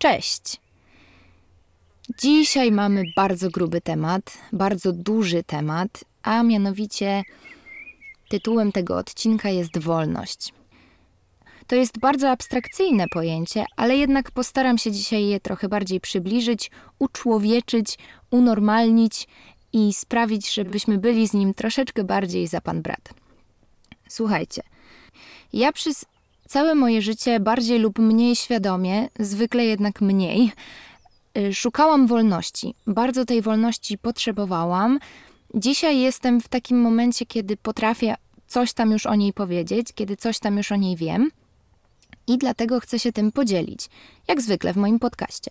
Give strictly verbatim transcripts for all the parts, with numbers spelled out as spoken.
Cześć! Dzisiaj mamy bardzo gruby temat, bardzo duży temat, a mianowicie tytułem tego odcinka jest wolność. To jest bardzo abstrakcyjne pojęcie, ale jednak postaram się dzisiaj je trochę bardziej przybliżyć, uczłowieczyć, unormalnić i sprawić, żebyśmy byli z nim troszeczkę bardziej za pan brat. Słuchajcie, ja przez całe moje życie bardziej lub mniej świadomie, zwykle jednak mniej, szukałam wolności. Bardzo tej wolności potrzebowałam. Dzisiaj jestem w takim momencie, kiedy potrafię coś tam już o niej powiedzieć, kiedy coś tam już o niej wiem i dlatego chcę się tym podzielić, jak zwykle w moim podcaście.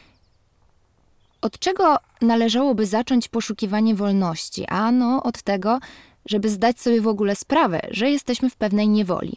Od czego należałoby zacząć poszukiwanie wolności? Ano od tego, żeby zdać sobie w ogóle sprawę, że jesteśmy w pewnej niewoli.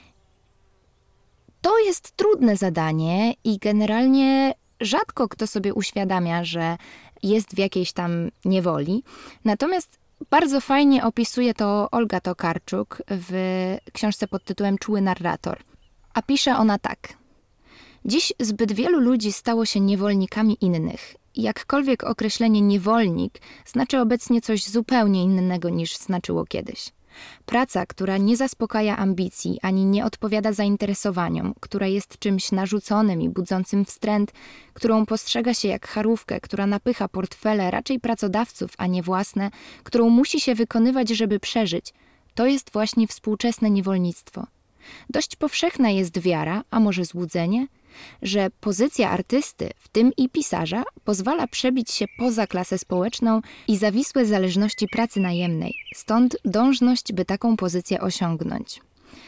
To jest trudne zadanie i generalnie rzadko kto sobie uświadamia, że jest w jakiejś tam niewoli. Natomiast bardzo fajnie opisuje to Olga Tokarczuk w książce pod tytułem Czuły narrator. A pisze ona tak. Dziś zbyt wielu ludzi stało się niewolnikami innych. Jakkolwiek określenie niewolnik znaczy obecnie coś zupełnie innego niż znaczyło kiedyś. Praca, która nie zaspokaja ambicji ani nie odpowiada zainteresowaniom, która jest czymś narzuconym i budzącym wstręt, którą postrzega się jak charówkę, która napycha portfele raczej pracodawców, a nie własne, którą musi się wykonywać, żeby przeżyć, to jest właśnie współczesne niewolnictwo. Dość powszechna jest wiara, a może złudzenie, że pozycja artysty, w tym i pisarza, pozwala przebić się poza klasę społeczną i zawisłe zależności pracy najemnej, stąd dążność, by taką pozycję osiągnąć.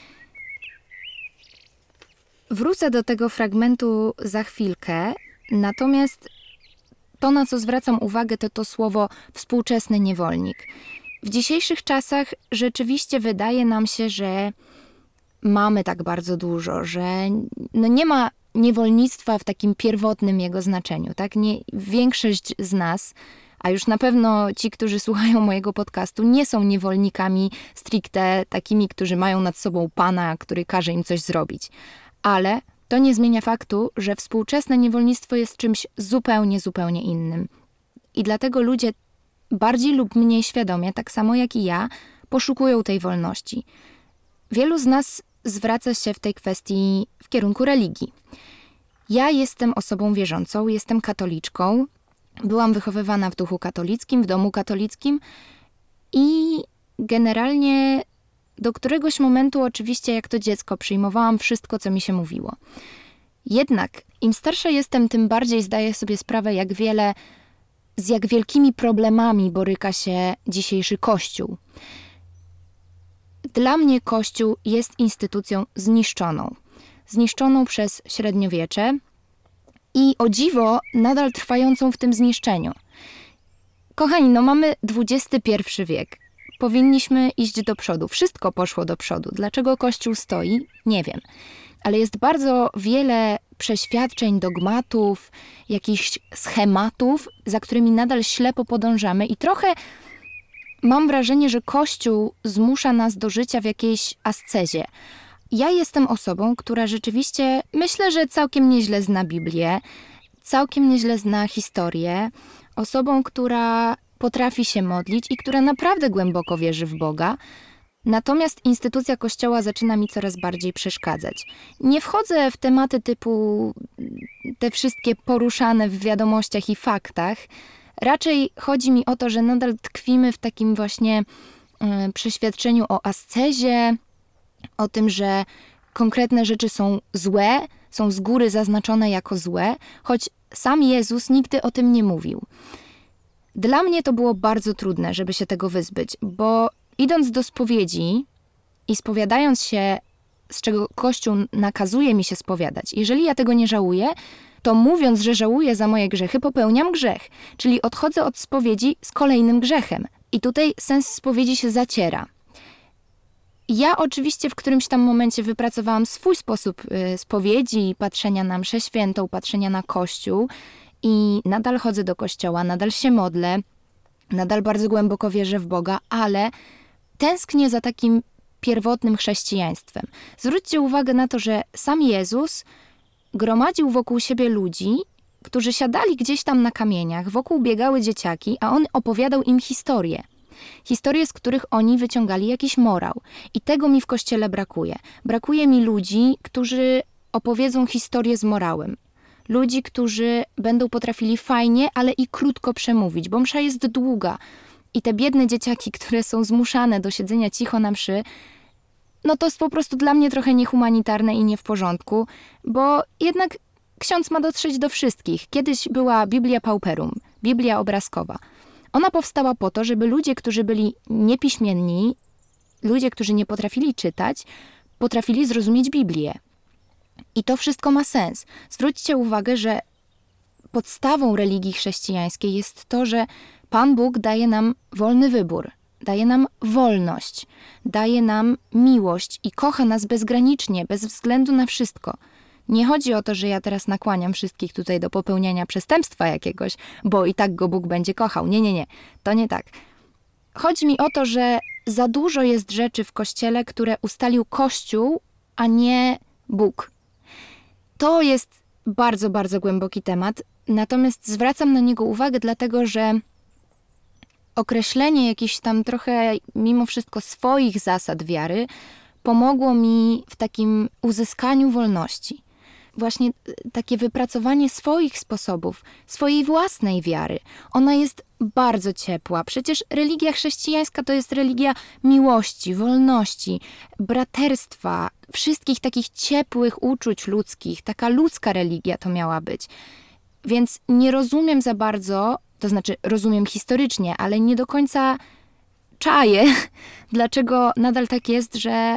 Wrócę do tego fragmentu za chwilkę, natomiast to, na co zwracam uwagę, to to słowo współczesny niewolnik. W dzisiejszych czasach rzeczywiście wydaje nam się, że mamy tak bardzo dużo, że no nie ma niewolnictwa w takim pierwotnym jego znaczeniu, tak? Nie, większość z nas, a już na pewno ci, którzy słuchają mojego podcastu, nie są niewolnikami stricte takimi, którzy mają nad sobą pana, który każe im coś zrobić. Ale to nie zmienia faktu, że współczesne niewolnictwo jest czymś zupełnie, zupełnie innym. I dlatego ludzie bardziej lub mniej świadomie, tak samo jak i ja, poszukują tej wolności. Wielu z nas zwraca się w tej kwestii w kierunku religii. Ja jestem osobą wierzącą, jestem katoliczką, byłam wychowywana w duchu katolickim, w domu katolickim i generalnie do któregoś momentu oczywiście jak to dziecko przyjmowałam wszystko, co mi się mówiło. Jednak im starsza jestem, tym bardziej zdaję sobie sprawę, jak wiele, z jak wielkimi problemami boryka się dzisiejszy Kościół. Dla mnie Kościół jest instytucją zniszczoną. Zniszczoną przez średniowiecze i o dziwo nadal trwającą w tym zniszczeniu. Kochani, no mamy dwudziesty pierwszy wiek. Powinniśmy iść do przodu. Wszystko poszło do przodu. Dlaczego Kościół stoi? Nie wiem. Ale jest bardzo wiele przeświadczeń, dogmatów, jakichś schematów, za którymi nadal ślepo podążamy i trochę mam wrażenie, że Kościół zmusza nas do życia w jakiejś ascezie. Ja jestem osobą, która rzeczywiście, myślę, że całkiem nieźle zna Biblię, całkiem nieźle zna historię, osobą, która potrafi się modlić i która naprawdę głęboko wierzy w Boga. Natomiast instytucja Kościoła zaczyna mi coraz bardziej przeszkadzać. Nie wchodzę w tematy typu te wszystkie poruszane w wiadomościach i faktach. Raczej chodzi mi o to, że nadal tkwimy w takim właśnie y, przeświadczeniu o ascezie, o tym, że konkretne rzeczy są złe, są z góry zaznaczone jako złe, choć sam Jezus nigdy o tym nie mówił. Dla mnie to było bardzo trudne, żeby się tego wyzbyć, bo idąc do spowiedzi i spowiadając się, z czego Kościół nakazuje mi się spowiadać, jeżeli ja tego nie żałuję, to mówiąc, że żałuję za moje grzechy, popełniam grzech. Czyli odchodzę od spowiedzi z kolejnym grzechem. I tutaj sens spowiedzi się zaciera. Ja oczywiście w którymś tam momencie wypracowałam swój sposób y, spowiedzi, patrzenia na mszę świętą, patrzenia na Kościół i nadal chodzę do kościoła, nadal się modlę, nadal bardzo głęboko wierzę w Boga, ale tęsknię za takim pierwotnym chrześcijaństwem. Zwróćcie uwagę na to, że sam Jezus gromadził wokół siebie ludzi, którzy siadali gdzieś tam na kamieniach, wokół biegały dzieciaki, a on opowiadał im historie. Historie, z których oni wyciągali jakiś morał. I tego mi w Kościele brakuje. Brakuje mi ludzi, którzy opowiedzą historię z morałem. Ludzi, którzy będą potrafili fajnie, ale i krótko przemówić, bo msza jest długa. I te biedne dzieciaki, które są zmuszane do siedzenia cicho na mszy, no to jest po prostu dla mnie trochę niehumanitarne i nie w porządku, bo jednak ksiądz ma dotrzeć do wszystkich. Kiedyś była Biblia Pauperum, Biblia obrazkowa. Ona powstała po to, żeby ludzie, którzy byli niepiśmienni, ludzie, którzy nie potrafili czytać, potrafili zrozumieć Biblię. I to wszystko ma sens. Zwróćcie uwagę, że podstawą religii chrześcijańskiej jest to, że Pan Bóg daje nam wolny wybór, daje nam wolność, daje nam miłość i kocha nas bezgranicznie, bez względu na wszystko. Nie chodzi o to, że ja teraz nakłaniam wszystkich tutaj do popełniania przestępstwa jakiegoś, bo i tak go Bóg będzie kochał. Nie, nie, nie. To nie tak. Chodzi mi o to, że za dużo jest rzeczy w Kościele, które ustalił Kościół, a nie Bóg. To jest bardzo, bardzo głęboki temat, natomiast zwracam na niego uwagę, dlatego że określenie jakichś tam trochę mimo wszystko swoich zasad wiary pomogło mi w takim uzyskaniu wolności. Właśnie takie wypracowanie swoich sposobów, swojej własnej wiary. Ona jest bardzo ciepła. Przecież religia chrześcijańska to jest religia miłości, wolności, braterstwa, wszystkich takich ciepłych uczuć ludzkich. Taka ludzka religia to miała być. Więc nie rozumiem za bardzo, to znaczy rozumiem historycznie, ale nie do końca czaję, dlaczego nadal tak jest, że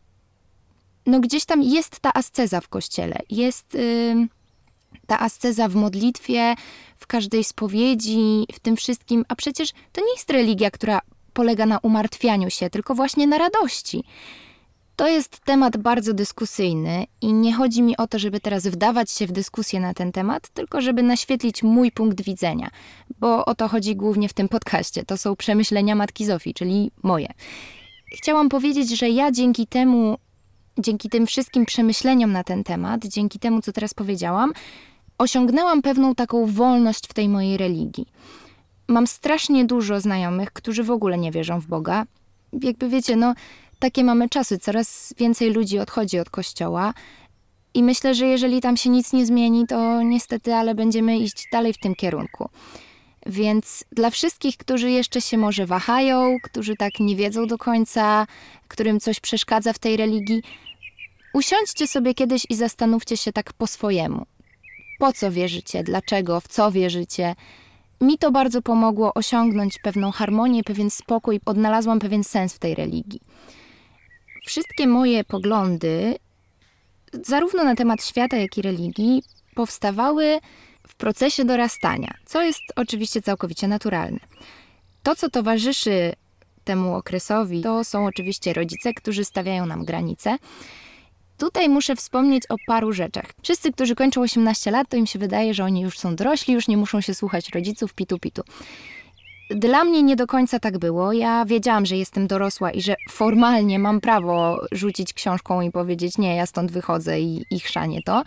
no gdzieś tam jest ta asceza w Kościele. Jest yy, ta asceza w modlitwie, w każdej spowiedzi, w tym wszystkim. A przecież to nie jest religia, która polega na umartwianiu się, tylko właśnie na radości. To jest temat bardzo dyskusyjny i nie chodzi mi o to, żeby teraz wdawać się w dyskusję na ten temat, tylko żeby naświetlić mój punkt widzenia, bo o to chodzi głównie w tym podcaście. To są przemyślenia Matki Zofii, czyli moje. Chciałam powiedzieć, że ja dzięki temu, dzięki tym wszystkim przemyśleniom na ten temat, dzięki temu, co teraz powiedziałam, osiągnęłam pewną taką wolność w tej mojej religii. Mam strasznie dużo znajomych, którzy w ogóle nie wierzą w Boga. Jakby wiecie, no takie mamy czasy, coraz więcej ludzi odchodzi od Kościoła i myślę, że jeżeli tam się nic nie zmieni, to niestety, ale będziemy iść dalej w tym kierunku. Więc dla wszystkich, którzy jeszcze się może wahają, którzy tak nie wiedzą do końca, którym coś przeszkadza w tej religii, usiądźcie sobie kiedyś i zastanówcie się tak po swojemu. Po co wierzycie, dlaczego, w co wierzycie. Mi to bardzo pomogło osiągnąć pewną harmonię, pewien spokój, odnalazłam pewien sens w tej religii. Wszystkie moje poglądy, zarówno na temat świata, jak i religii, powstawały w procesie dorastania, co jest oczywiście całkowicie naturalne. To, co towarzyszy temu okresowi, to są oczywiście rodzice, którzy stawiają nam granice. Tutaj muszę wspomnieć o paru rzeczach. Wszyscy, którzy kończą osiemnaście lat, to im się wydaje, że oni już są dorośli, już nie muszą się słuchać rodziców, pitu, pitu. Dla mnie nie do końca tak było. Ja wiedziałam, że jestem dorosła i że formalnie mam prawo rzucić książką i powiedzieć nie, ja stąd wychodzę i, i chrzanię to.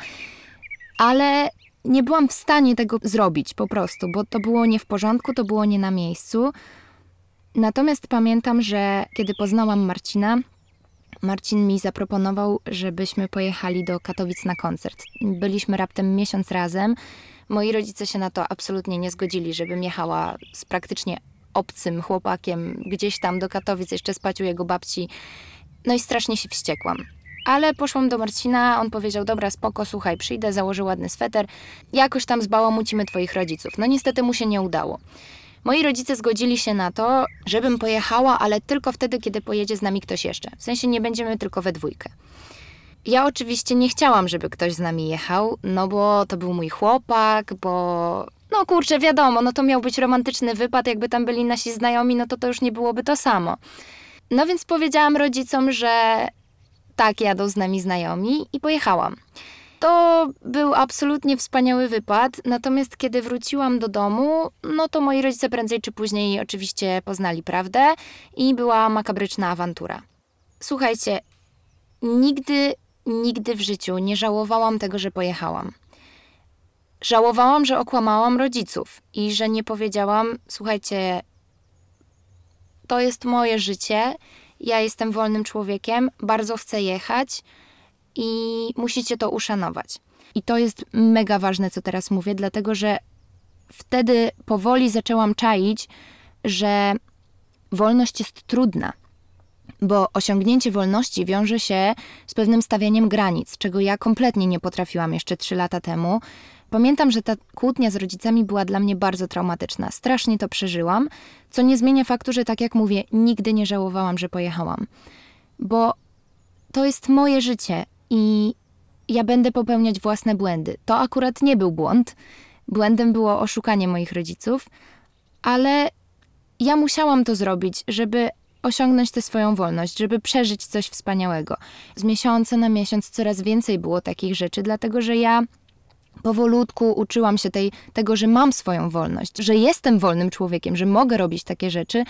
Ale nie byłam w stanie tego zrobić po prostu, bo to było nie w porządku, to było nie na miejscu. Natomiast pamiętam, że kiedy poznałam Marcina, Marcin mi zaproponował, żebyśmy pojechali do Katowic na koncert. Byliśmy raptem miesiąc razem. Moi rodzice się na to absolutnie nie zgodzili, żebym jechała z praktycznie obcym chłopakiem gdzieś tam do Katowic, jeszcze spać u jego babci. No i strasznie się wściekłam. Ale poszłam do Marcina, on powiedział, dobra, spoko, słuchaj, przyjdę, założę ładny sweter, jakoś tam zbałamucimy twoich rodziców. No niestety mu się nie udało. Moi rodzice zgodzili się na to, żebym pojechała, ale tylko wtedy, kiedy pojedzie z nami ktoś jeszcze. W sensie nie będziemy tylko we dwójkę. Ja oczywiście nie chciałam, żeby ktoś z nami jechał, no bo to był mój chłopak, bo... No kurczę, wiadomo, no to miał być romantyczny wypad, jakby tam byli nasi znajomi, no to to już nie byłoby to samo. No więc powiedziałam rodzicom, że tak, jadą z nami znajomi i pojechałam. To był absolutnie wspaniały wypad, natomiast kiedy wróciłam do domu, no to moi rodzice prędzej czy później oczywiście poznali prawdę i była makabryczna awantura. Słuchajcie, nigdy nigdy w życiu nie żałowałam tego, że pojechałam. Żałowałam, że okłamałam rodziców i że nie powiedziałam: słuchajcie, to jest moje życie, ja jestem wolnym człowiekiem, bardzo chcę jechać i musicie to uszanować. I to jest mega ważne, co teraz mówię, dlatego że wtedy powoli zaczęłam czaić, że wolność jest trudna, bo osiągnięcie wolności wiąże się z pewnym stawianiem granic, czego ja kompletnie nie potrafiłam jeszcze trzy lata temu. Pamiętam, że ta kłótnia z rodzicami była dla mnie bardzo traumatyczna. Strasznie to przeżyłam, co nie zmienia faktu, że tak jak mówię, nigdy nie żałowałam, że pojechałam. Bo to jest moje życie i ja będę popełniać własne błędy. To akurat nie był błąd. Błędem było oszukanie moich rodziców, ale ja musiałam to zrobić, żeby osiągnąć tę swoją wolność, żeby przeżyć coś wspaniałego. Z miesiąca na miesiąc coraz więcej było takich rzeczy, dlatego że ja powolutku uczyłam się tej, tego, że mam swoją wolność, że jestem wolnym człowiekiem, że mogę robić takie rzeczy.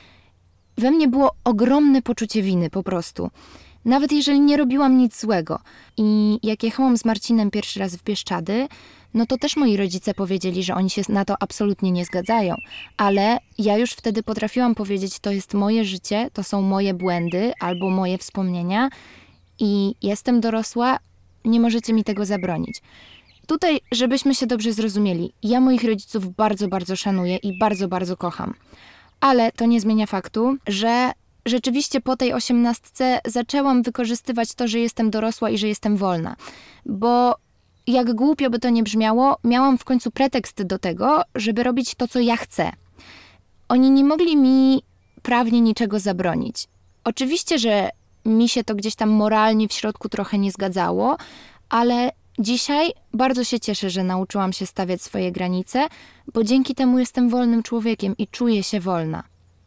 We mnie było ogromne poczucie winy po prostu. Nawet jeżeli nie robiłam nic złego. I jak jechałam z Marcinem pierwszy raz w Bieszczady, no to też moi rodzice powiedzieli, że oni się na to absolutnie nie zgadzają. Ale ja już wtedy potrafiłam powiedzieć: to jest moje życie, to są moje błędy albo moje wspomnienia i jestem dorosła, nie możecie mi tego zabronić. Tutaj, żebyśmy się dobrze zrozumieli, ja moich rodziców bardzo, bardzo szanuję i bardzo, bardzo kocham. Ale to nie zmienia faktu, że rzeczywiście po tej osiemnastce zaczęłam wykorzystywać to, że jestem dorosła i że jestem wolna. Bo jak głupio by to nie brzmiało, miałam w końcu pretekst do tego, żeby robić to, co ja chcę. Oni nie mogli mi prawnie niczego zabronić. Oczywiście, że mi się to gdzieś tam moralnie w środku trochę nie zgadzało, ale dzisiaj bardzo się cieszę, że nauczyłam się stawiać swoje granice, bo dzięki temu jestem wolnym człowiekiem i czuję się wolna.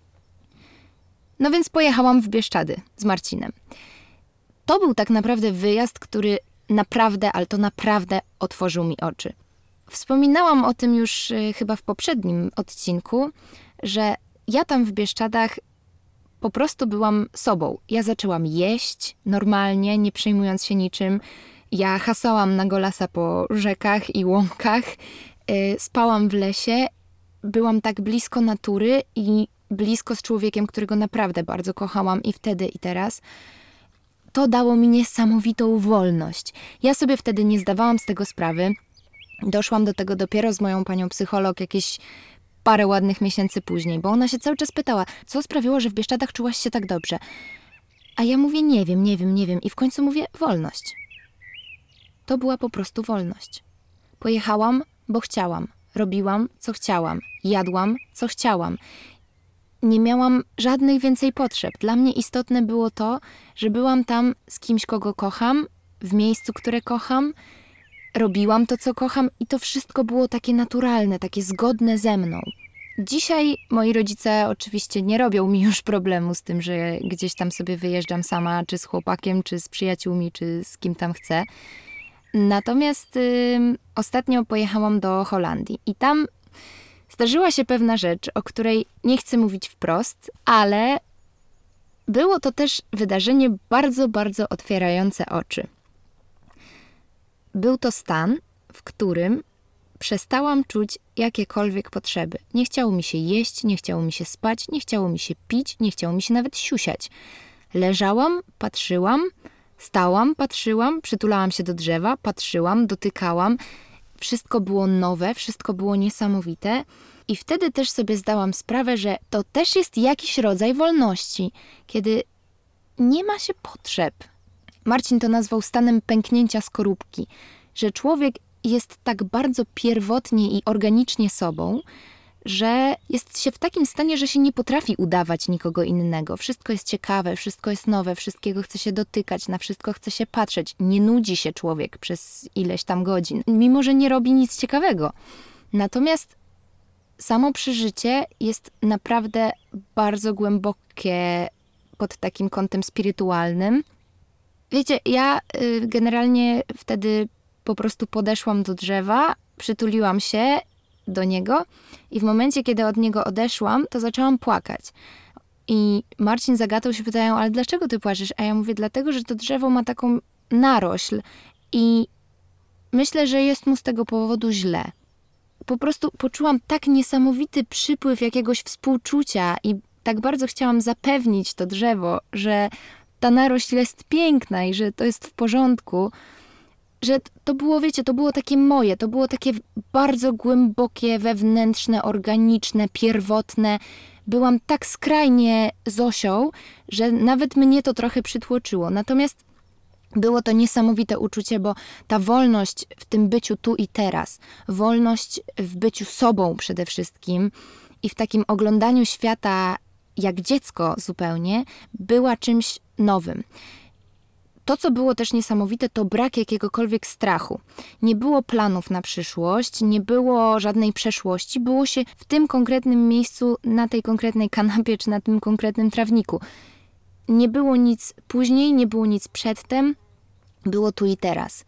No więc pojechałam w Bieszczady z Marcinem. To był tak naprawdę wyjazd, który naprawdę, ale to naprawdę otworzył mi oczy. Wspominałam o tym już y, chyba w poprzednim odcinku, że ja tam w Bieszczadach po prostu byłam sobą. Ja zaczęłam jeść normalnie, nie przejmując się niczym. Ja hasałam na golasa po rzekach i łąkach, y, spałam w lesie, byłam tak blisko natury i blisko z człowiekiem, którego naprawdę bardzo kochałam i wtedy, i teraz. To dało mi niesamowitą wolność. Ja sobie wtedy nie zdawałam z tego sprawy. Doszłam do tego dopiero z moją panią psycholog jakieś parę ładnych miesięcy później, bo ona się cały czas pytała, co sprawiło, że w Bieszczadach czułaś się tak dobrze. A ja mówię: nie wiem, nie wiem, nie wiem. I w końcu mówię: wolność. To była po prostu wolność. Pojechałam, bo chciałam. Robiłam, co chciałam. Jadłam, co chciałam. Nie miałam żadnych więcej potrzeb. Dla mnie istotne było to, że byłam tam z kimś, kogo kocham, w miejscu, które kocham, robiłam to, co kocham i to wszystko było takie naturalne, takie zgodne ze mną. Dzisiaj moi rodzice oczywiście nie robią mi już problemu z tym, że gdzieś tam sobie wyjeżdżam sama, czy z chłopakiem, czy z przyjaciółmi, czy z kim tam chcę. Natomiast y, ostatnio pojechałam do Holandii i tam zdarzyła się pewna rzecz, o której nie chcę mówić wprost, ale było to też wydarzenie bardzo, bardzo otwierające oczy. Był to stan, w którym przestałam czuć jakiekolwiek potrzeby. Nie chciało mi się jeść, nie chciało mi się spać, nie chciało mi się pić, nie chciało mi się nawet siusiać. Leżałam, patrzyłam, stałam, patrzyłam, przytulałam się do drzewa, patrzyłam, dotykałam. Wszystko było nowe, wszystko było niesamowite i wtedy też sobie zdałam sprawę, że to też jest jakiś rodzaj wolności, kiedy nie ma się potrzeb. Marcin to nazwał stanem pęknięcia skorupki, że człowiek jest tak bardzo pierwotnie i organicznie sobą, że jest się w takim stanie, że się nie potrafi udawać nikogo innego. Wszystko jest ciekawe, wszystko jest nowe, wszystkiego chce się dotykać, na wszystko chce się patrzeć. Nie nudzi się człowiek przez ileś tam godzin, mimo że nie robi nic ciekawego. Natomiast samo przeżycie jest naprawdę bardzo głębokie pod takim kątem spirytualnym. Wiecie, ja y, generalnie wtedy po prostu podeszłam do drzewa, przytuliłam się do niego i w momencie, kiedy od niego odeszłam, to zaczęłam płakać. I Marcin z Agatą się pytają: ale dlaczego ty płaczesz? A ja mówię: dlatego, że to drzewo ma taką narośl i myślę, że jest mu z tego powodu źle. Po prostu poczułam tak niesamowity przypływ jakiegoś współczucia i tak bardzo chciałam zapewnić to drzewo, że ta narośl jest piękna i że to jest w porządku, że to było, wiecie, to było takie moje, to było takie bardzo głębokie, wewnętrzne, organiczne, pierwotne. Byłam tak skrajnie Zosią, że nawet mnie to trochę przytłoczyło. Natomiast było to niesamowite uczucie, bo ta wolność w tym byciu tu i teraz, wolność w byciu sobą przede wszystkim i w takim oglądaniu świata jak dziecko zupełnie, była czymś nowym. To, co było też niesamowite, to brak jakiegokolwiek strachu. Nie było planów na przyszłość, nie było żadnej przeszłości, było się w tym konkretnym miejscu, na tej konkretnej kanapie czy na tym konkretnym trawniku. Nie było nic później, nie było nic przedtem, było tu i teraz.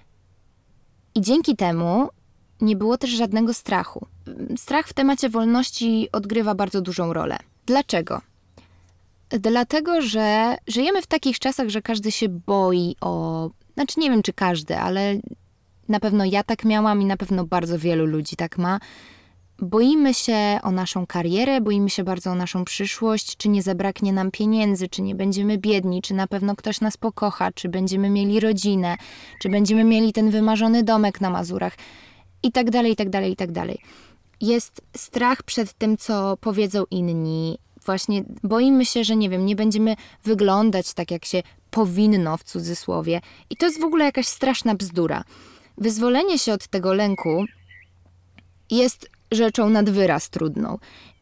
I dzięki temu nie było też żadnego strachu. Strach w temacie wolności odgrywa bardzo dużą rolę. Dlaczego? Dlatego, że żyjemy w takich czasach, że każdy się boi o... Znaczy nie wiem, czy każdy, ale na pewno ja tak miałam i na pewno bardzo wielu ludzi tak ma. Boimy się o naszą karierę, boimy się bardzo o naszą przyszłość, czy nie zabraknie nam pieniędzy, czy nie będziemy biedni, czy na pewno ktoś nas pokocha, czy będziemy mieli rodzinę, czy będziemy mieli ten wymarzony domek na Mazurach i tak dalej, i tak dalej, i tak dalej. Jest strach przed tym, co powiedzą inni. Właśnie boimy się, że nie wiem, nie będziemy wyglądać tak, jak się powinno w cudzysłowie. I to jest w ogóle jakaś straszna bzdura. Wyzwolenie się od tego lęku jest rzeczą nad wyraz trudną.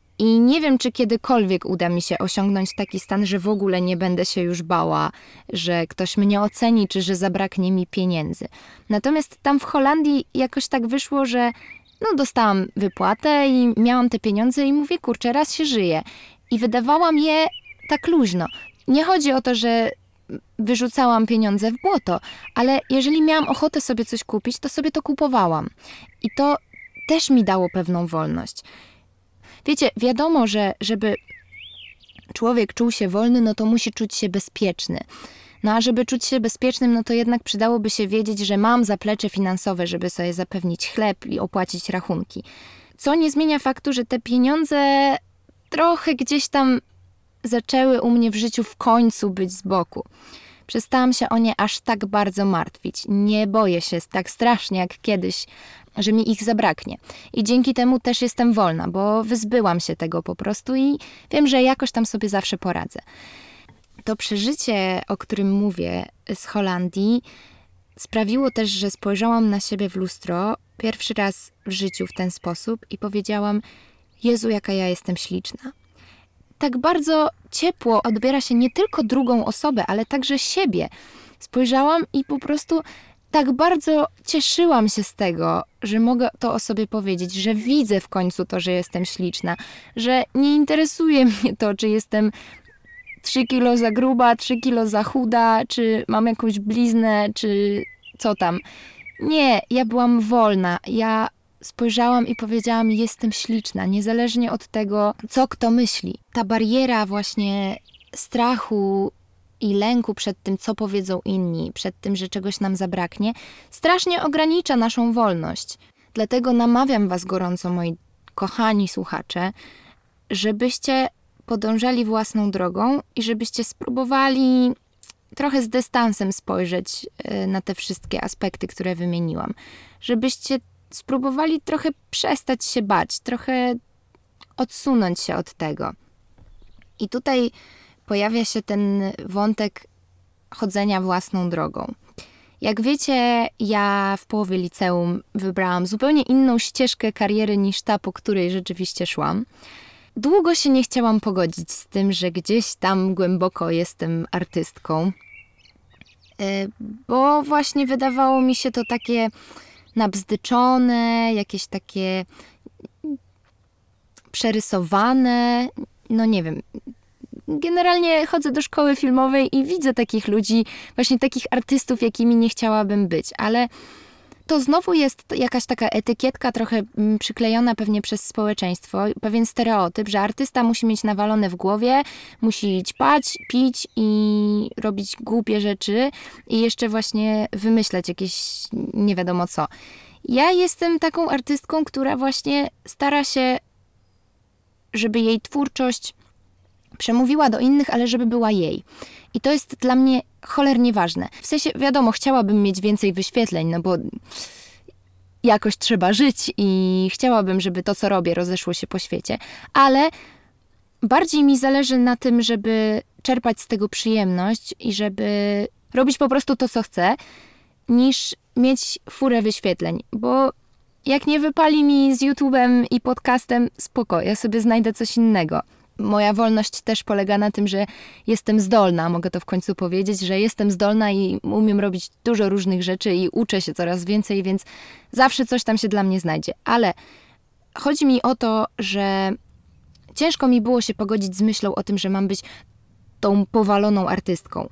I nie wiem, czy kiedykolwiek uda mi się osiągnąć taki stan, że w ogóle nie będę się już bała, że ktoś mnie oceni, czy że zabraknie mi pieniędzy. Natomiast tam w Holandii jakoś tak wyszło, że no dostałam wypłatę i miałam te pieniądze i mówię, kurczę, raz się żyje. I wydawałam je tak luźno. Nie chodzi o to, że wyrzucałam pieniądze w błoto, ale jeżeli miałam ochotę sobie coś kupić, to sobie to kupowałam. I to też mi dało pewną wolność. Wiecie, wiadomo, że żeby człowiek czuł się wolny, no to musi czuć się bezpieczny. No a żeby czuć się bezpiecznym, no to jednak przydałoby się wiedzieć, że mam zaplecze finansowe, żeby sobie zapewnić chleb i opłacić rachunki. Co nie zmienia faktu, że te pieniądze trochę gdzieś tam zaczęły u mnie w życiu w końcu być z boku. Przestałam się o nie aż tak bardzo martwić. Nie boję się tak strasznie jak kiedyś, że mi ich zabraknie. I dzięki temu też jestem wolna, bo wyzbyłam się tego po prostu i wiem, że jakoś tam sobie zawsze poradzę. To przeżycie, o którym mówię z Holandii, sprawiło też, że spojrzałam na siebie w lustro pierwszy raz w życiu w ten sposób i powiedziałam: Jezu, jaka ja jestem śliczna. Tak bardzo ciepło odbiera się nie tylko drugą osobę, ale także siebie. Spojrzałam i po prostu tak bardzo cieszyłam się z tego, że mogę to o sobie powiedzieć, że widzę w końcu to, że jestem śliczna, że nie interesuje mnie to, czy jestem trzy kilo za gruba, trzy kilo za chuda, czy mam jakąś bliznę, czy co tam. Nie, ja byłam wolna. Ja spojrzałam i powiedziałam: jestem śliczna, niezależnie od tego, co kto myśli. Ta bariera właśnie strachu i lęku przed tym, co powiedzą inni, przed tym, że czegoś nam zabraknie, strasznie ogranicza naszą wolność. Dlatego namawiam was gorąco, moi kochani słuchacze, żebyście podążali własną drogą i żebyście spróbowali trochę z dystansem spojrzeć na te wszystkie aspekty, które wymieniłam. Żebyście spróbowali trochę przestać się bać, trochę odsunąć się od tego. I tutaj pojawia się ten wątek chodzenia własną drogą. Jak wiecie, ja w połowie liceum wybrałam zupełnie inną ścieżkę kariery niż ta, po której rzeczywiście szłam. Długo się nie chciałam pogodzić z tym, że gdzieś tam głęboko jestem artystką, bo właśnie wydawało mi się to takie nabzdyczone, jakieś takie przerysowane, no nie wiem. Generalnie chodzę do szkoły filmowej i widzę takich ludzi, właśnie takich artystów, jakimi nie chciałabym być, ale to znowu jest jakaś taka etykietka trochę mm, przyklejona pewnie przez społeczeństwo, pewien stereotyp, że artysta musi mieć nawalone w głowie, musi ćpać, pić i robić głupie rzeczy i jeszcze właśnie wymyślać jakieś nie wiadomo co. Ja jestem taką artystką, która właśnie stara się, żeby jej twórczość przemówiła do innych, ale żeby była jej. I to jest dla mnie cholernie ważne. W sensie, wiadomo, chciałabym mieć więcej wyświetleń, no bo jakoś trzeba żyć i chciałabym, żeby to, co robię, rozeszło się po świecie, ale bardziej mi zależy na tym, żeby czerpać z tego przyjemność i żeby robić po prostu to, co chcę, niż mieć furę wyświetleń, bo jak nie wypali mi z YouTube'em i podcastem, spoko, ja sobie znajdę coś innego. Moja wolność też polega na tym, że jestem zdolna, mogę to w końcu powiedzieć, że jestem zdolna i umiem robić dużo różnych rzeczy i uczę się coraz więcej, więc zawsze coś tam się dla mnie znajdzie. Ale chodzi mi o to, że ciężko mi było się pogodzić z myślą o tym, że mam być tą powaloną artystką.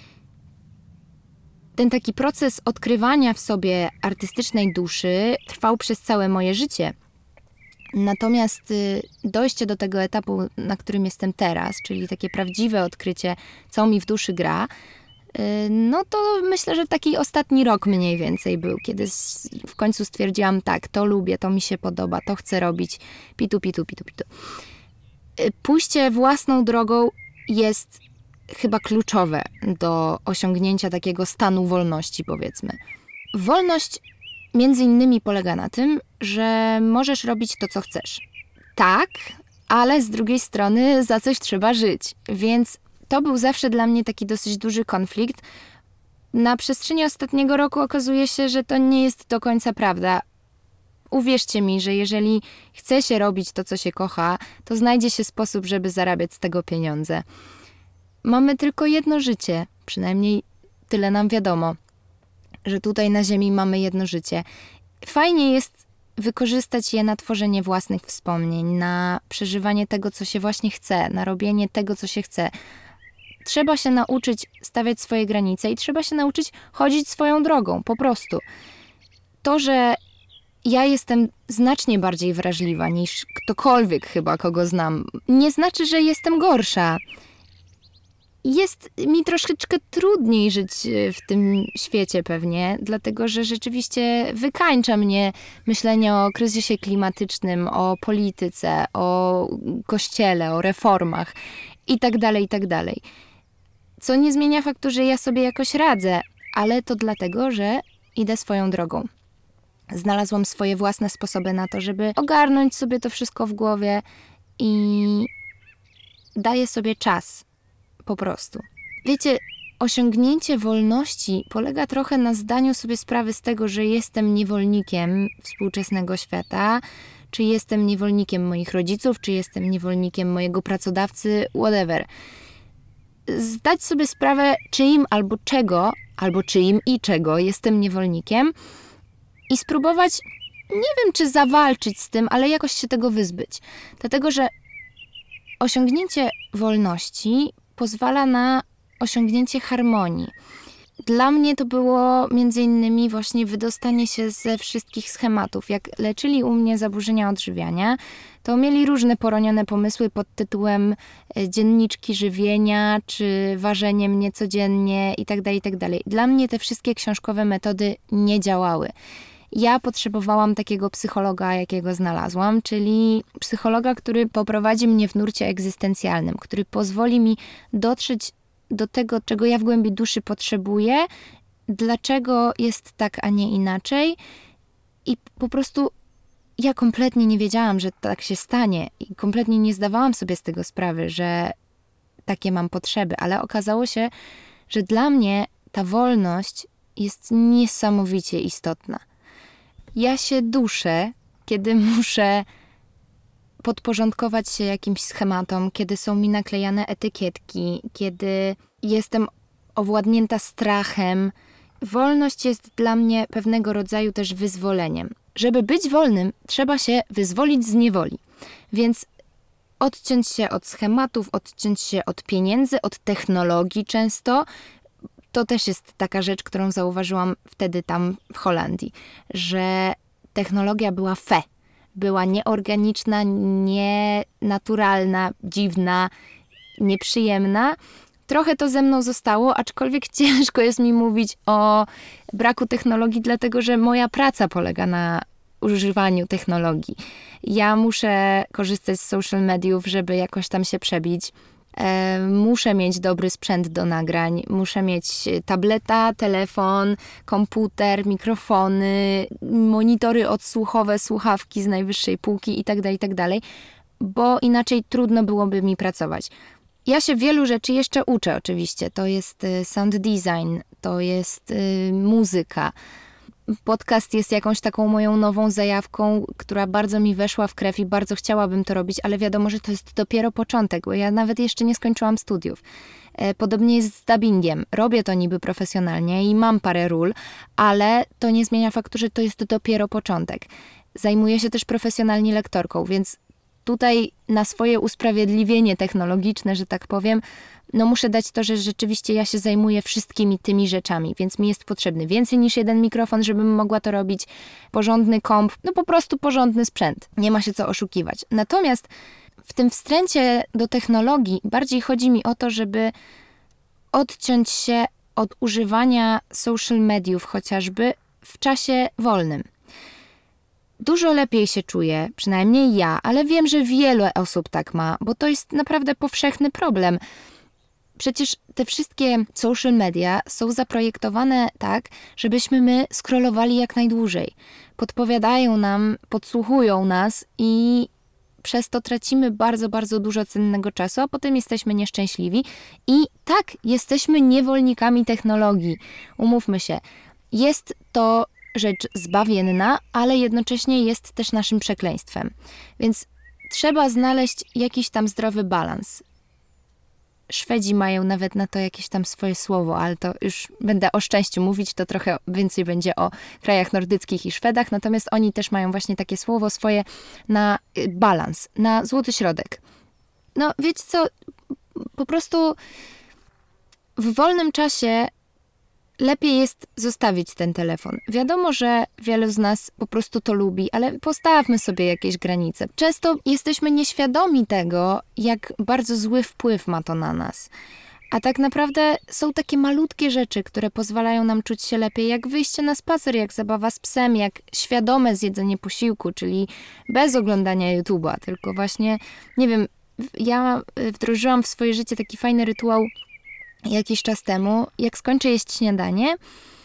Ten taki proces odkrywania w sobie artystycznej duszy trwał przez całe moje życie. Natomiast y, dojście do tego etapu, na którym jestem teraz, czyli takie prawdziwe odkrycie, co mi w duszy gra, y, no to myślę, że taki ostatni rok mniej więcej był, kiedy s- w końcu stwierdziłam, tak, to lubię, to mi się podoba, to chcę robić, pitu, pitu, pitu, pitu. Y, pójście własną drogą jest chyba kluczowe do osiągnięcia takiego stanu wolności, powiedzmy. Wolność między innymi polega na tym, że możesz robić to, co chcesz. Tak, ale z drugiej strony za coś trzeba żyć. Więc to był zawsze dla mnie taki dosyć duży konflikt. Na przestrzeni ostatniego roku okazuje się, że to nie jest do końca prawda. Uwierzcie mi, że jeżeli chce się robić to, co się kocha, to znajdzie się sposób, żeby zarabiać z tego pieniądze. Mamy tylko jedno życie, przynajmniej tyle nam wiadomo, że tutaj na ziemi mamy jedno życie. Fajnie jest wykorzystać je na tworzenie własnych wspomnień, na przeżywanie tego, co się właśnie chce, na robienie tego, co się chce. Trzeba się nauczyć stawiać swoje granice i trzeba się nauczyć chodzić swoją drogą, po prostu. To, że ja jestem znacznie bardziej wrażliwa niż ktokolwiek chyba, kogo znam, nie znaczy, że jestem gorsza. Jest mi troszeczkę trudniej żyć w tym świecie pewnie, dlatego że rzeczywiście wykańcza mnie myślenie o kryzysie klimatycznym, o polityce, o kościele, o reformach i tak dalej, i tak dalej. Co nie zmienia faktu, że ja sobie jakoś radzę, ale to dlatego, że idę swoją drogą. Znalazłam swoje własne sposoby na to, żeby ogarnąć sobie to wszystko w głowie i daję sobie czas. Po prostu. Wiecie, osiągnięcie wolności polega trochę na zdaniu sobie sprawy z tego, że jestem niewolnikiem współczesnego świata, czy jestem niewolnikiem moich rodziców, czy jestem niewolnikiem mojego pracodawcy, whatever. Zdać sobie sprawę, czyim albo czego, albo czyim i czego jestem niewolnikiem i spróbować, nie wiem czy zawalczyć z tym, ale jakoś się tego wyzbyć. Dlatego, że osiągnięcie wolności pozwala na osiągnięcie harmonii. Dla mnie to było między innymi właśnie wydostanie się ze wszystkich schematów. Jak leczyli u mnie zaburzenia odżywiania, to mieli różne poronione pomysły pod tytułem dzienniczki żywienia, czy ważenie mnie codziennie itd., itd. Dla mnie te wszystkie książkowe metody nie działały. Ja potrzebowałam takiego psychologa, jakiego znalazłam, czyli psychologa, który poprowadzi mnie w nurcie egzystencjalnym, który pozwoli mi dotrzeć do tego, czego ja w głębi duszy potrzebuję, dlaczego jest tak, a nie inaczej. I po prostu ja kompletnie nie wiedziałam, że tak się stanie i kompletnie nie zdawałam sobie z tego sprawy, że takie mam potrzeby, ale okazało się, że dla mnie ta wolność jest niesamowicie istotna. Ja się duszę, kiedy muszę podporządkować się jakimś schematom, kiedy są mi naklejane etykietki, kiedy jestem owładnięta strachem. Wolność jest dla mnie pewnego rodzaju też wyzwoleniem. Żeby być wolnym, trzeba się wyzwolić z niewoli. Więc odciąć się od schematów, odciąć się od pieniędzy, od technologii często. to też jest taka rzecz, którą zauważyłam wtedy tam w Holandii, że technologia była fe. Była nieorganiczna, nienaturalna, dziwna, nieprzyjemna. Trochę to ze mną zostało, aczkolwiek ciężko jest mi mówić o braku technologii, dlatego że moja praca polega na używaniu technologii. Ja muszę korzystać z social mediów, żeby jakoś tam się przebić. E, muszę mieć dobry sprzęt do nagrań, muszę mieć tableta, telefon, komputer, mikrofony, monitory odsłuchowe, słuchawki z najwyższej półki itd., itd., bo inaczej trudno byłoby mi pracować. Ja się wielu rzeczy jeszcze uczę oczywiście. To jest sound design, to jest y, muzyka. Podcast jest jakąś taką moją nową zajawką, która bardzo mi weszła w krew i bardzo chciałabym to robić, ale wiadomo, że to jest dopiero początek, bo ja nawet jeszcze nie skończyłam studiów. Podobnie jest z dubbingiem. Robię to niby profesjonalnie i mam parę ról, ale to nie zmienia faktu, że to jest dopiero początek. Zajmuję się też profesjonalnie lektorką, więc tutaj na swoje usprawiedliwienie technologiczne, że tak powiem, no muszę dać to, że rzeczywiście ja się zajmuję wszystkimi tymi rzeczami, więc mi jest potrzebny więcej niż jeden mikrofon, żebym mogła to robić, porządny komp, no po prostu porządny sprzęt. Nie ma się co oszukiwać. Natomiast w tym wstręcie do technologii bardziej chodzi mi o to, żeby odciąć się od używania social mediów chociażby w czasie wolnym. Dużo lepiej się czuję, przynajmniej ja, ale wiem, że wiele osób tak ma, bo to jest naprawdę powszechny problem. Przecież te wszystkie social media są zaprojektowane tak, żebyśmy my scrollowali jak najdłużej. Podpowiadają nam, podsłuchują nas i przez to tracimy bardzo, bardzo dużo cennego czasu, a potem jesteśmy nieszczęśliwi. I tak, jesteśmy niewolnikami technologii. Umówmy się, jest to rzecz zbawienna, ale jednocześnie jest też naszym przekleństwem. Więc trzeba znaleźć jakiś tam zdrowy balans. Szwedzi mają nawet na to jakieś tam swoje słowo, ale to już będę o szczęściu mówić, to trochę więcej będzie o krajach nordyckich i Szwedach, natomiast oni też mają właśnie takie słowo swoje na balans, na złoty środek. No wiecie co, po prostu w wolnym czasie lepiej jest zostawić ten telefon. Wiadomo, że wielu z nas po prostu to lubi, ale postawmy sobie jakieś granice. Często jesteśmy nieświadomi tego, jak bardzo zły wpływ ma to na nas. A tak naprawdę są takie malutkie rzeczy, które pozwalają nam czuć się lepiej, jak wyjście na spacer, jak zabawa z psem, jak świadome zjedzenie posiłku, czyli bez oglądania YouTube'a, tylko właśnie, nie wiem, ja wdrożyłam w swoje życie taki fajny rytuał jakiś czas temu. Jak skończę jeść śniadanie,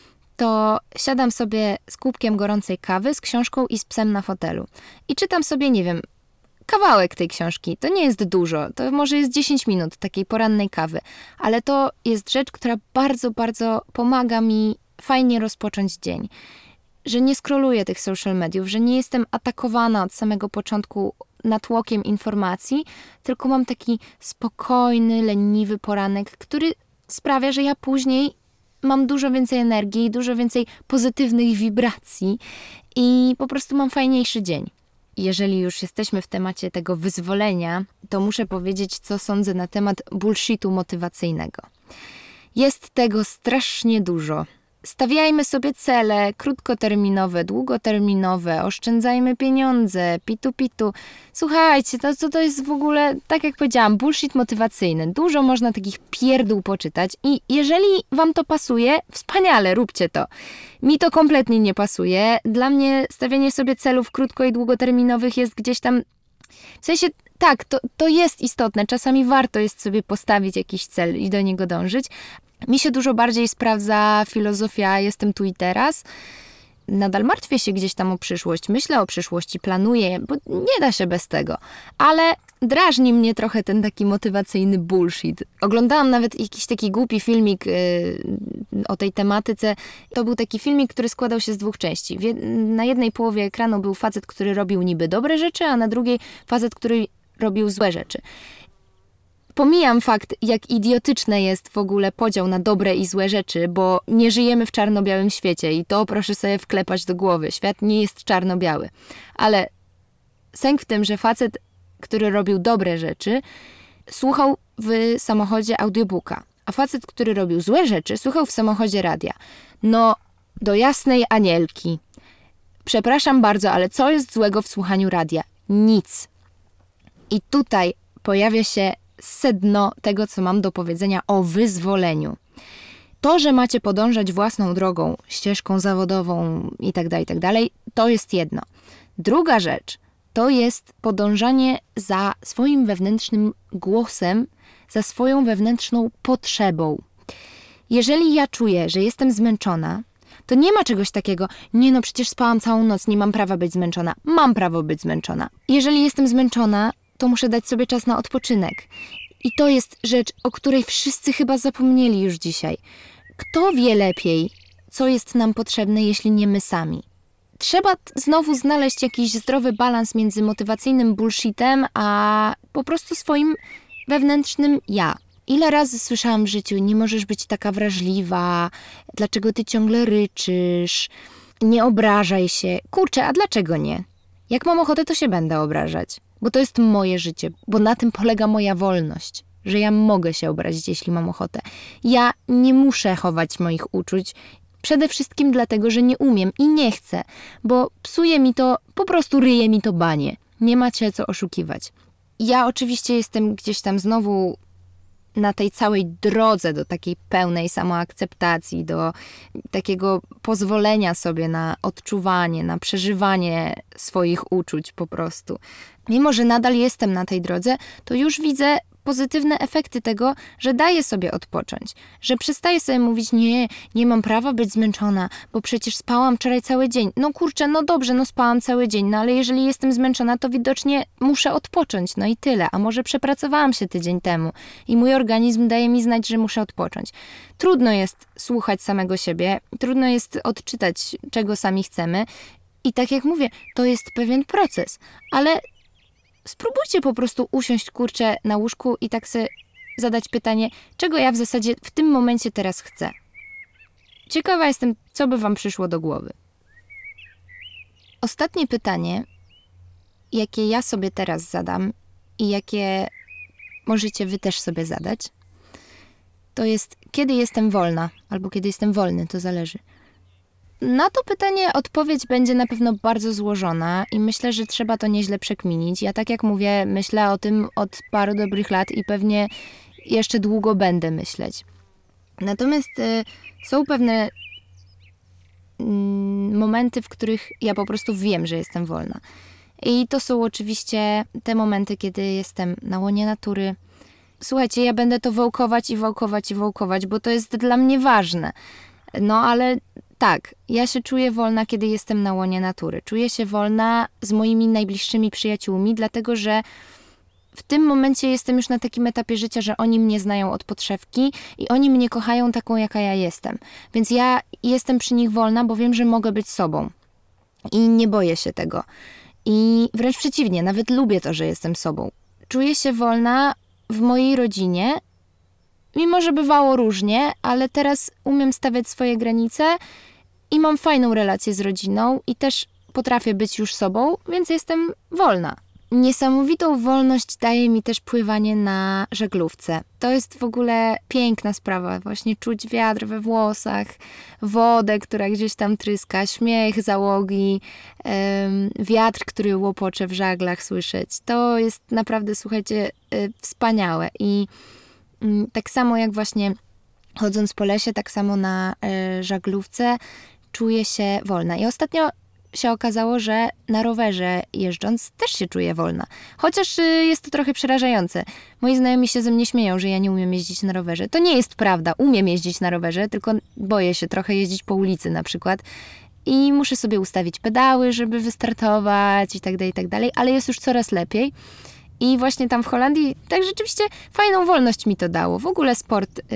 to siadam sobie z kubkiem gorącej kawy, z książką i z psem na fotelu. I czytam sobie, nie wiem, kawałek tej książki. To nie jest dużo, to może jest dziesięć minut takiej porannej kawy, ale to jest rzecz, która bardzo, bardzo pomaga mi fajnie rozpocząć dzień. Że nie scrolluję tych social mediów, że nie jestem atakowana od samego początku natłokiem informacji, tylko mam taki spokojny, leniwy poranek, który sprawia, że ja później mam dużo więcej energii, dużo więcej pozytywnych wibracji i po prostu mam fajniejszy dzień. Jeżeli już jesteśmy w temacie tego wyzwolenia, to muszę powiedzieć, co sądzę na temat bullshitu motywacyjnego. Jest tego strasznie dużo. Stawiajmy sobie cele krótkoterminowe, długoterminowe, oszczędzajmy pieniądze, pitu pitu. Słuchajcie, to co to jest w ogóle, tak jak powiedziałam, bullshit motywacyjny. Dużo można takich pierdół poczytać i jeżeli wam to pasuje, wspaniale, róbcie to. Mi to kompletnie nie pasuje. Dla mnie stawianie sobie celów krótko- i długoterminowych jest gdzieś tam, w sensie tak, to, to jest istotne. Czasami warto jest sobie postawić jakiś cel i do niego dążyć. Mi się dużo bardziej sprawdza filozofia jestem tu i teraz. Nadal martwię się gdzieś tam o przyszłość, myślę o przyszłości, planuję, bo nie da się bez tego. Ale drażni mnie trochę ten taki motywacyjny bullshit. Oglądałam nawet jakiś taki głupi filmik yy, o tej tematyce. To był taki filmik, który składał się z dwóch części. Na jednej połowie ekranu był facet, który robił niby dobre rzeczy, a na drugiej facet, który robił złe rzeczy. Pomijam fakt, jak idiotyczne jest w ogóle podział na dobre i złe rzeczy, bo nie żyjemy w czarno-białym świecie i to proszę sobie wklepać do głowy. Świat nie jest czarno-biały. Ale sęk w tym, że facet, który robił dobre rzeczy, słuchał w samochodzie audiobooka. A facet, który robił złe rzeczy, słuchał w samochodzie radia. No, do jasnej Anielki. Przepraszam bardzo, ale co jest złego w słuchaniu radia? Nic. I tutaj pojawia się sedno tego, co mam do powiedzenia o wyzwoleniu. To, że macie podążać własną drogą, ścieżką zawodową itd., itd., to jest jedno. Druga rzecz to jest podążanie za swoim wewnętrznym głosem, za swoją wewnętrzną potrzebą. Jeżeli ja czuję, że jestem zmęczona, to nie ma czegoś takiego, nie no przecież spałam całą noc, nie mam prawa być zmęczona. Mam prawo być zmęczona. Jeżeli jestem zmęczona, to muszę dać sobie czas na odpoczynek. I to jest rzecz, o której wszyscy chyba zapomnieli już dzisiaj. Kto wie lepiej, co jest nam potrzebne, jeśli nie my sami? Trzeba znowu znaleźć jakiś zdrowy balans między motywacyjnym bullshitem, a po prostu swoim wewnętrznym ja. Ile razy słyszałam w życiu, nie możesz być taka wrażliwa, dlaczego ty ciągle ryczysz, nie obrażaj się. Kurczę, a dlaczego nie? Jak mam ochotę, to się będę obrażać, bo to jest moje życie, bo na tym polega moja wolność, że ja mogę się obrazić, jeśli mam ochotę. Ja nie muszę chować moich uczuć, przede wszystkim dlatego, że nie umiem i nie chcę, bo psuje mi to, po prostu ryje mi to banie. Nie macie co oszukiwać. Ja oczywiście jestem gdzieś tam znowu na tej całej drodze do takiej pełnej samoakceptacji, do takiego pozwolenia sobie na odczuwanie, na przeżywanie swoich uczuć po prostu. Mimo że nadal jestem na tej drodze, to już widzę pozytywne efekty tego, że daję sobie odpocząć, że przestaję sobie mówić, nie, nie mam prawa być zmęczona, bo przecież spałam wczoraj cały dzień. No kurczę, no dobrze, no spałam cały dzień, no ale jeżeli jestem zmęczona, to widocznie muszę odpocząć, no i tyle. A może przepracowałam się tydzień temu i mój organizm daje mi znać, że muszę odpocząć. Trudno jest słuchać samego siebie, trudno jest odczytać, czego sami chcemy i tak jak mówię, to jest pewien proces, ale spróbujcie po prostu usiąść, kurczę, na łóżku i tak sobie zadać pytanie, czego ja w zasadzie w tym momencie teraz chcę. Ciekawa jestem, co by wam przyszło do głowy. Ostatnie pytanie, jakie ja sobie teraz zadam i jakie możecie wy też sobie zadać, to jest, kiedy jestem wolna, albo kiedy jestem wolny, to zależy. Na to pytanie odpowiedź będzie na pewno bardzo złożona i myślę, że trzeba to nieźle przekminić. Ja tak jak mówię, myślę o tym od paru dobrych lat i pewnie jeszcze długo będę myśleć. Natomiast y, są pewne y, momenty, w których ja po prostu wiem, że jestem wolna. I to są oczywiście te momenty, kiedy jestem na łonie natury. Słuchajcie, ja będę to wałkować i wałkować i wałkować, bo to jest dla mnie ważne. No ale tak, ja się czuję wolna, kiedy jestem na łonie natury. Czuję się wolna z moimi najbliższymi przyjaciółmi, dlatego że w tym momencie jestem już na takim etapie życia, że oni mnie znają od podszewki i oni mnie kochają taką, jaka ja jestem. Więc ja jestem przy nich wolna, bo wiem, że mogę być sobą. I nie boję się tego. I wręcz przeciwnie, nawet lubię to, że jestem sobą. Czuję się wolna w mojej rodzinie, mimo że bywało różnie, ale teraz umiem stawiać swoje granice i mam fajną relację z rodziną i też potrafię być już sobą, więc jestem wolna. Niesamowitą wolność daje mi też pływanie na żaglówce. To jest w ogóle piękna sprawa. Właśnie czuć wiatr we włosach, wodę, która gdzieś tam tryska, śmiech załogi, ym, wiatr, który łopocze w żaglach słyszeć. To jest naprawdę, słuchajcie, yy, wspaniałe. I yy, tak samo jak właśnie chodząc po lesie, tak samo na yy, żaglówce czuję się wolna. I ostatnio się okazało, że na rowerze jeżdżąc też się czuję wolna. Chociaż y, jest to trochę przerażające. Moi znajomi się ze mnie śmieją, że ja nie umiem jeździć na rowerze. To nie jest prawda. Umiem jeździć na rowerze, tylko boję się trochę jeździć po ulicy na przykład. I muszę sobie ustawić pedały, żeby wystartować i tak dalej, i tak dalej. Ale jest już coraz lepiej. I właśnie tam w Holandii tak rzeczywiście fajną wolność mi to dało. W ogóle sport y,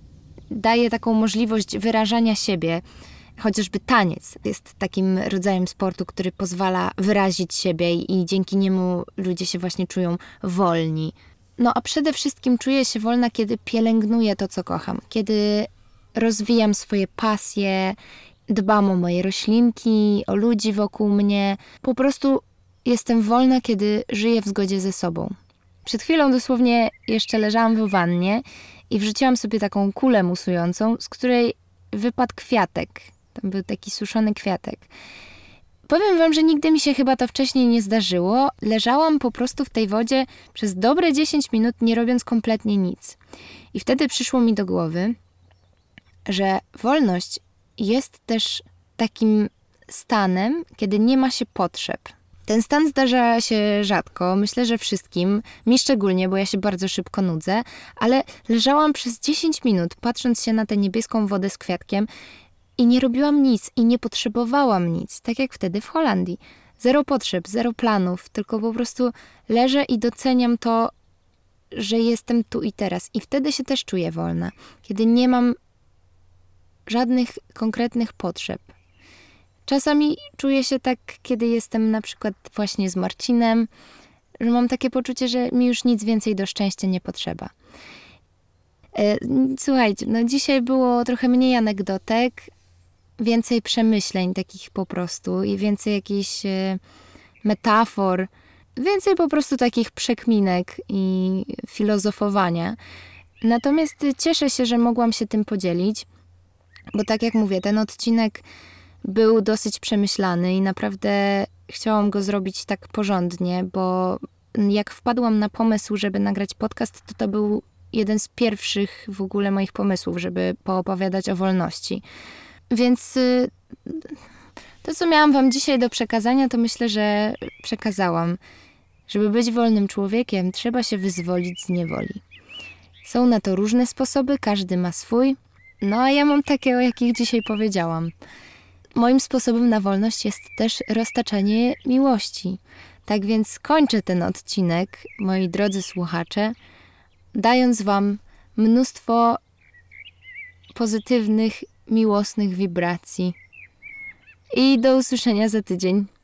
daje taką możliwość wyrażania siebie. Chociażby taniec jest takim rodzajem sportu, który pozwala wyrazić siebie i dzięki niemu ludzie się właśnie czują wolni. No a przede wszystkim czuję się wolna, kiedy pielęgnuję to, co kocham. Kiedy rozwijam swoje pasje, dbam o moje roślinki, o ludzi wokół mnie. Po prostu jestem wolna, kiedy żyję w zgodzie ze sobą. Przed chwilą dosłownie jeszcze leżałam w wannie i wrzuciłam sobie taką kulę musującą, z której wypadł kwiatek. Tam był taki suszony kwiatek. Powiem wam, że nigdy mi się chyba to wcześniej nie zdarzyło. Leżałam po prostu w tej wodzie przez dobre dziesięć minut, nie robiąc kompletnie nic. I wtedy przyszło mi do głowy, że wolność jest też takim stanem, kiedy nie ma się potrzeb. Ten stan zdarza się rzadko, myślę, że wszystkim, mi szczególnie, bo ja się bardzo szybko nudzę, ale leżałam przez dziesięć minut, patrząc się na tę niebieską wodę z kwiatkiem i nie robiłam nic i nie potrzebowałam nic, tak jak wtedy w Holandii. Zero potrzeb, zero planów, tylko po prostu leżę i doceniam to, że jestem tu i teraz. I wtedy się też czuję wolna, kiedy nie mam żadnych konkretnych potrzeb. Czasami czuję się tak, kiedy jestem na przykład właśnie z Marcinem, że mam takie poczucie, że mi już nic więcej do szczęścia nie potrzeba. E, słuchajcie, no dzisiaj było trochę mniej anegdotek, więcej przemyśleń takich po prostu i więcej jakichś e, metafor, więcej po prostu takich przekminek i filozofowania. Natomiast cieszę się, że mogłam się tym podzielić, bo tak jak mówię, ten odcinek był dosyć przemyślany i naprawdę chciałam go zrobić tak porządnie, bo jak wpadłam na pomysł, żeby nagrać podcast, to to był jeden z pierwszych w ogóle moich pomysłów, żeby poopowiadać o wolności. Więc to, co miałam wam dzisiaj do przekazania, to myślę, że przekazałam. Żeby być wolnym człowiekiem, trzeba się wyzwolić z niewoli. Są na to różne sposoby, każdy ma swój, no a ja mam takie, o jakich dzisiaj powiedziałam. Moim sposobem na wolność jest też roztaczanie miłości. Tak więc kończę ten odcinek, moi drodzy słuchacze, dając wam mnóstwo pozytywnych, miłosnych wibracji. I do usłyszenia za tydzień.